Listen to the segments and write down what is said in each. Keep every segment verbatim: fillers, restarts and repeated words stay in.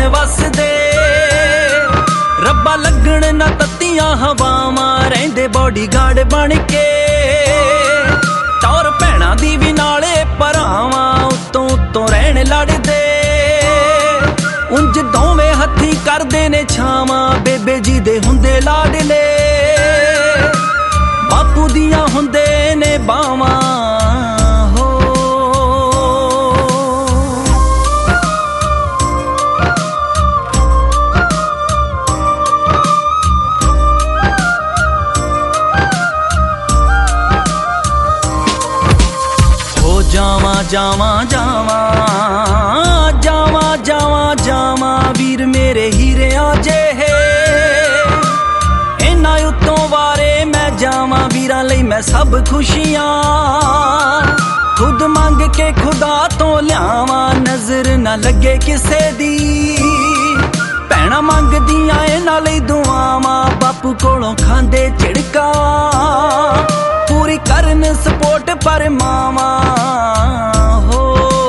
वसदे रब्बा लगण ना तत्तियां हवावां रहिंदे बॉडीगार्ड बन के टौर भैणां दी भी नाले भरावां उत्तों उत्तों रहण लड़दे उंज दोवें हत्थी करदे ने छावां बेबे जी दे हुंदे लाडले बापू दियां हुंदे ने बावां जावा जावा जावा जावा जावा जावा वीर मेरे हीरे आजे है इन्ना उत्तों वारे मैं जावा वीरां लई मैं सब खुशियां खुद मंग के खुदा तो लियावा नजर ना लगे किसे दी भैणां मंगदियां इन्हां लई दुआवां बापू कोलों खांदे झिड़का पूरी करन सपोर्ट पर मावा हो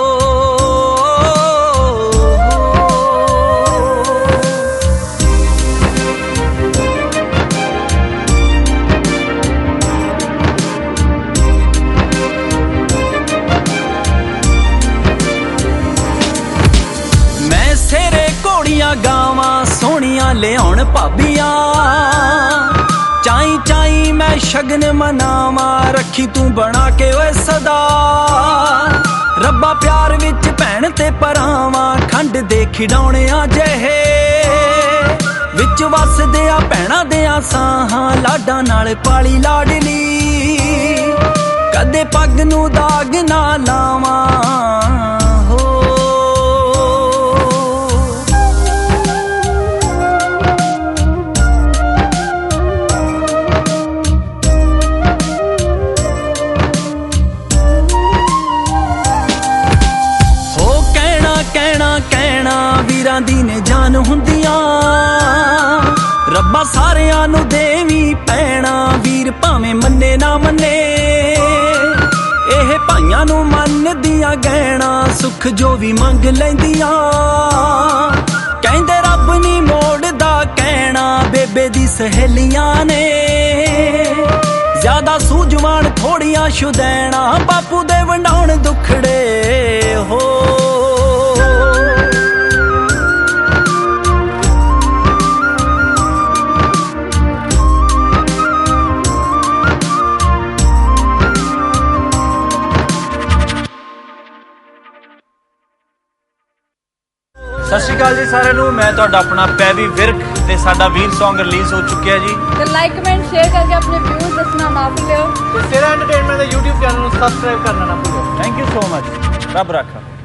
मैं सेरे घोड़ियां गावां सोहणियां लियाउण भाबियां चाई चाई मैं शगन मनावा रखी तू बना के ओए सदा रब्बा प्यार विच भैण ते भरावां खंड दे खिडौणे जेहे विच वसदे आ भैणां दे साहां लाडां नाल पाली लाडली कदे पग नूं दाग ना लावां वीरां दी ने जान हुंदियां रब्बा सारियां नूं देवी पैणा वीर भावें मन्ने ना मन्ने एह भाइयां नूं मनदियां गहना सुख जो भी मंग लैंदियां कहंदे रब नी मोड़दा कहना बेबे दी सहेलियां ने ज्यादा सूझवान थोड़ियां शुदैना बापू दे वंडाउण दुखड़े हो सत श्री अकाल जी सारिਆਂ ਨੂੰ मैं ਤੁਹਾਡਾ अपना पैवी विरक ਤੇ ਸਾਡਾ ਵੀਰ Song रिलीज हो चुकिया जी ਤੇ ਲਾਈਕ ਕਮੈਂਟ ਸ਼ੇਅਰ ਕਰਕੇ ਆਪਣੇ ਵਿਊਜ਼ ਦੱਸਣਾ ਨਾ ਭੁੱਲਿਓ ਤੇ ਤੇਰਾ ਐਂਟਰਟੇਨਮੈਂਟ ਦਾ YouTube ਚੈਨਲ ਨੂੰ ਸਬਸਕ੍ਰਾਈਬ ਕਰਨਾ ਨਾ ਭੁੱਲਿਓ ਥੈਂਕ ਯੂ ਸੋ ਮਚ ਰੱਬ ਰੱਖਾ।